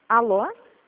Alô?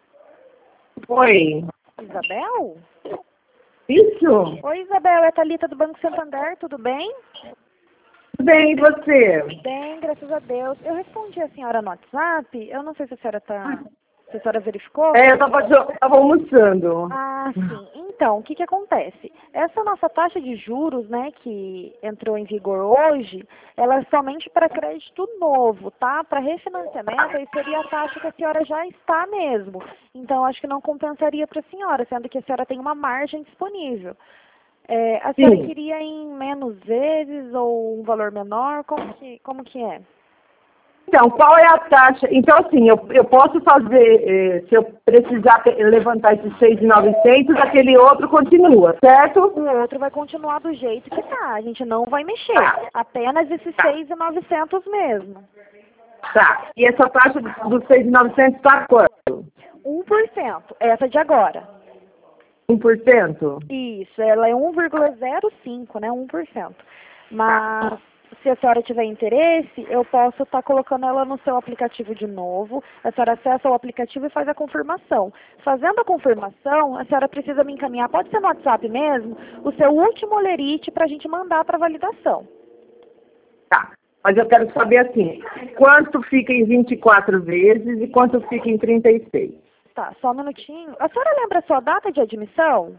Oi. Isabel? Isso? Oi, Isabel, é a Thalita do Banco Santander, tudo bem? Tudo bem, e você? Bem, graças a Deus. Eu respondi a senhora no WhatsApp, eu não sei se a senhora se a senhora verificou. Eu tava almoçando. Ah, sim. Então, o que que acontece? Essa nossa taxa de juros, né, que entrou em vigor hoje, ela é somente para crédito novo, tá? Para refinanciamento, aí seria a taxa que a senhora já está mesmo. Então, acho que não compensaria para a senhora, sendo que a senhora tem uma margem disponível. A senhora Sim. queria em menos vezes ou um valor menor? Como que é? Então, qual é a taxa? Então, assim, eu posso fazer, se eu precisar levantar esses 6.900, aquele outro continua, certo? O outro vai continuar do jeito que tá, a gente não vai mexer. Apenas esses 6.900 mesmo. Tá. E essa taxa dos 6.900 está quanto? 1%, essa de agora. 1%? Isso, ela é 1,05, né? 1%. Mas se a senhora tiver interesse, eu posso estar colocando ela no seu aplicativo de novo. A senhora acessa o aplicativo e faz a confirmação. Fazendo a confirmação, a senhora precisa me encaminhar, pode ser no WhatsApp mesmo, o seu último olerite para a gente mandar para validação. Tá. Mas eu quero saber assim, quanto fica em 24 vezes e quanto fica em 36? Tá, só um minutinho. A senhora lembra a sua data de admissão?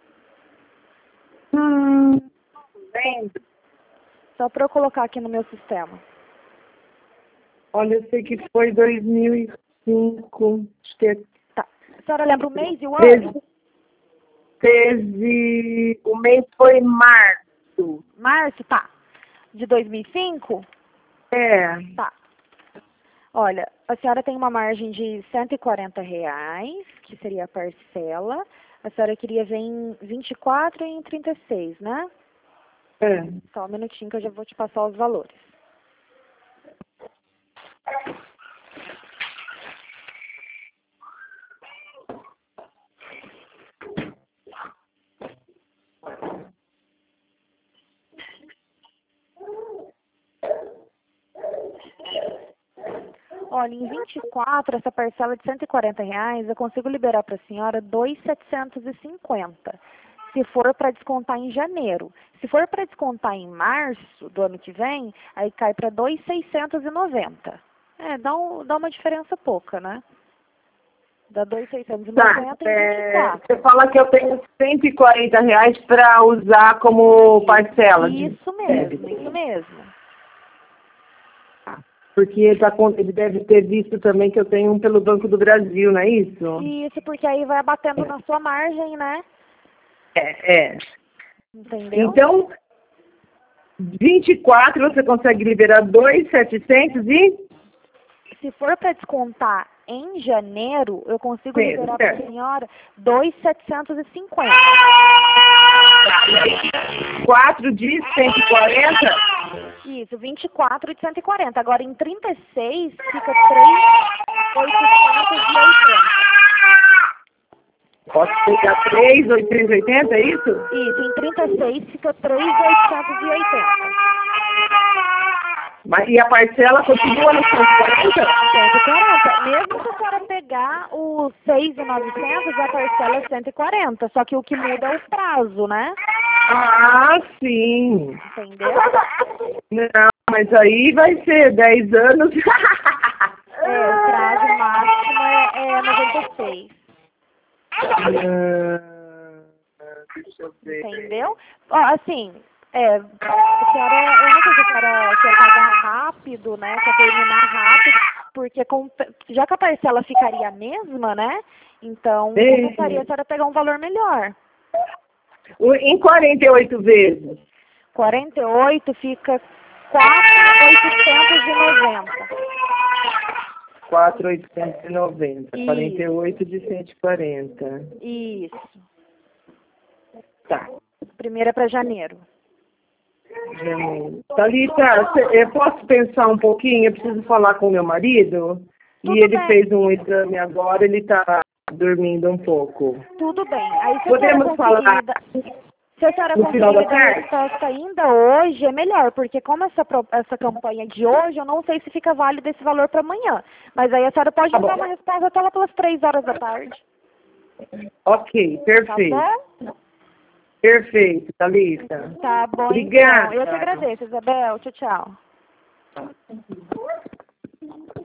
Lembro. Só para eu colocar aqui no meu sistema. Olha, eu sei que foi 2005, acho que é Tá. A senhora lembra o mês e o ano? o mês foi março. Março, tá. De 2005? É, Tá. Olha, a senhora tem uma margem de R$ 140, que seria a parcela. A senhora queria ver em 24 e em 36, né? é. Só um minutinho que eu já vou te passar os valores. Olha, em 24, essa parcela de R$ 140, eu consigo liberar para a senhora 2.750. Se for para descontar em janeiro. Se for para descontar em março do ano que vem, aí cai para 2.690. Dá uma diferença pouca, né? Dá 2.690 Tá, em 24. você fala que eu tenho R$ 140 para usar como parcela. Isso mesmo, isso mesmo. Porque ele deve ter visto também que eu tenho um pelo Banco do Brasil, não é isso? Isso, porque aí vai abatendo na sua margem, né? É. Entendeu? Então, 24 você consegue liberar 2.700 e... Se for para descontar em janeiro, eu consigo Sim, liberar para a certo. senhora 2.750. 4 de 140? Isso, 24 de 140. Agora em 36 fica 3.880. Posso pegar 3.880, é isso? Isso, em 36 fica 3.880. E a parcela continua no 140? 140. Mesmo se a senhora pegar os 6.900, a parcela é 140. Só que o que muda é o prazo, né? Ah, sim. Entendeu? Não, mas aí vai ser 10 anos. O prazo máximo é 96. Deixa eu ver. Entendeu? Ó, assim, a senhora, eu não sei se a senhora quer pagar rápido, né? Quer terminar rápido, porque já que a parcela ficaria a mesma, né? Então, compensaria a senhora pegar um valor melhor. Em 48 vezes. 48 fica 4.890. 4.890. Isso. 48 de 140. Isso. Tá. Primeira para janeiro. Thalita, eu posso pensar um pouquinho? Eu preciso falar com meu marido. Tudo E ele bem. fez um exame agora, ele está dormindo um pouco. Tudo bem. Aí se a Podemos senhora conseguir falar. Se a senhora No final da conseguir dar tarde? resposta ainda hoje, é melhor, porque como essa campanha de hoje, eu não sei se fica válido esse valor para amanhã. Mas aí a senhora pode Tá me dar bom. uma resposta até lá pelas 3 horas da tarde. Ok, Tá perfeito. bom? Perfeito, Thalita. Tá bom, Obrigada. então. Eu te agradeço, Isabel. Tchau, tchau.